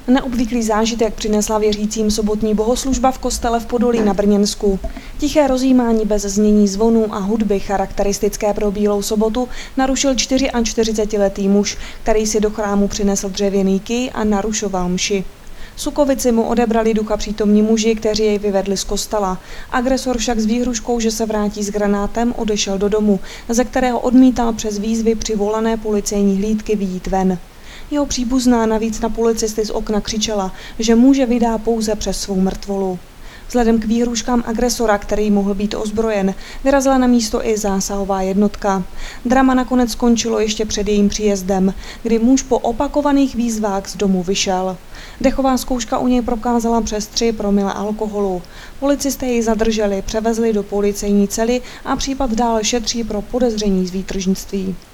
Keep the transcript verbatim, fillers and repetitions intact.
Neobvyklý zážitek přinesla věřícím sobotní bohoslužba v kostele v Podolí na Brněnsku. Tiché rozjímání bez znění zvonů a hudby charakteristické pro Bílou sobotu narušil čtyřiačtyřicetiletý muž, který si do chrámu přinesl dřevěný kij a narušoval mši. Sukovici mu odebrali ducha přítomní muži, kteří jej vyvedli z kostela. Agresor však s výhruškou, že se vrátí s granátem, odešel do domu, ze kterého odmítal přes výzvy přivolané policejní hlídky vyjít ven. Jeho příbuzná navíc na policisty z okna křičela, že muže vydá pouze přes svou mrtvolu. Vzhledem k výhruškám agresora, který mohl být ozbrojen, vyrazila na místo i zásahová jednotka. Drama nakonec skončilo ještě před jejím příjezdem, kdy muž po opakovaných výzvách z domu vyšel. Dechová zkouška u něj prokázala přes tři promile alkoholu. Policisté jej zadrželi, převezli do policejní cely a případ dál šetří pro podezření z výtržnictví.